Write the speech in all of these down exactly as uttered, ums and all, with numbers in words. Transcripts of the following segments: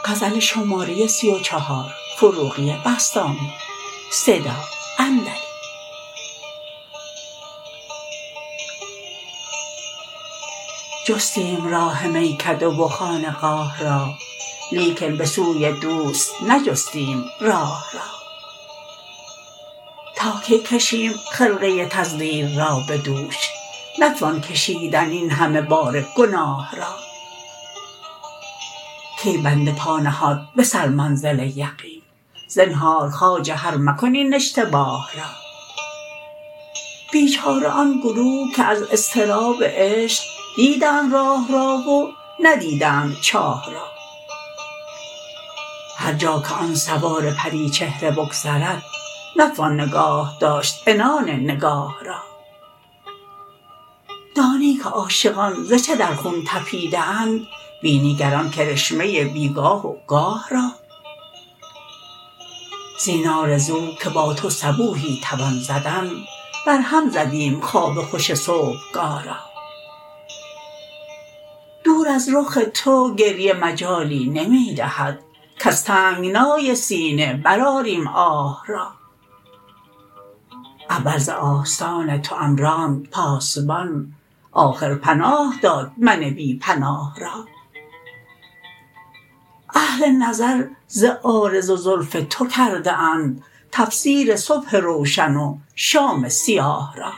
غزل شماره سی و چهار فروغی بسطامی صدا اندری. جستیم راه میکده و خانقاه را، لیکن به سوی دوست نجستیم راه را. تا کی کشیم خرقه تزویر را به دوش، نتوان کشیدن این همه بار گناه را. کی بنده پا نهاد به سر منزل یقین، زنهار خواجه هر مکن این اشتباه را. بیچاره آن گروه که از اضطراب عشق، دیدند راه را و ندیدند چاه را. هر جا که آن سوار پری چهره بگذرد، نتوان نگاه داشت عنان نگاه را. دانی که عاشقان ز چه در خون تپیده اند، بینی گر آن کرشمه بیگاه و گاه را. زین آرزو که با تو صبوحی توان زدن، بر هم زدیم خواب خوش صبحگاه را. دور از رخ تو گریه مجالی نمی دهد، کز تنگنای سینه برآریم آه را. اول ز آستان توام راند پاسبان، آخر پناه داد من بی پناه را. اهل نظر ز عارض و زلف تو کرده اند، تفسیر صبح روشن و شام سیاه را.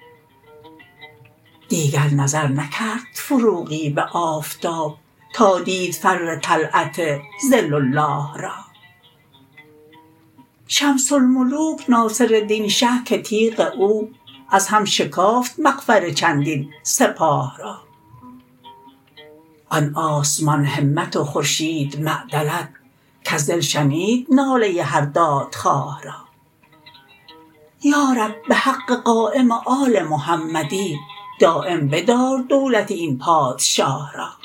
دیگر نظر نکرد فروغی به آفتاب، تا دید فر طلعت ظل الله را. شمس الملوک ناصرالدین شه که تیغ او، از هم شکافت مغفر چندین سپاه را. آن آسمان همت و خورشید معدلت، کز دل شنید ناله هر دادخواه را. یا رب به حق قایم آل محمدی، دایم بدار دولت این پادشاه را.